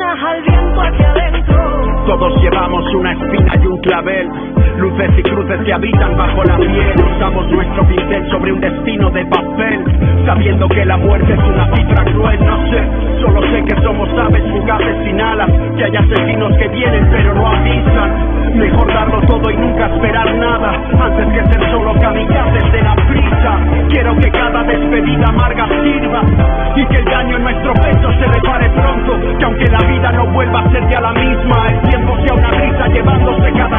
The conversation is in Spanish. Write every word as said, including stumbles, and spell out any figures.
alas al viento hacia adentro. Todos llevamos una espina y un clavel, luces y cruces que habitan bajo la piel. Usamos nuestro pincel sobre un destino de papel, sabiendo que la muerte es una cifra cruel. No sé, solo sé que somos aves fugaces sin alas, que hay asesinos que vienen pero no avisan. Mejor darlo todo y nunca esperar nada, antes que ser solo kamikazes de la prisa. Quiero que cada despedida amarga sirva, y que el daño en nuestro pecho se repare pronto. Que aunque la vida no vuelva a ser ya la misma, el tiempo sea una risa llevándose cada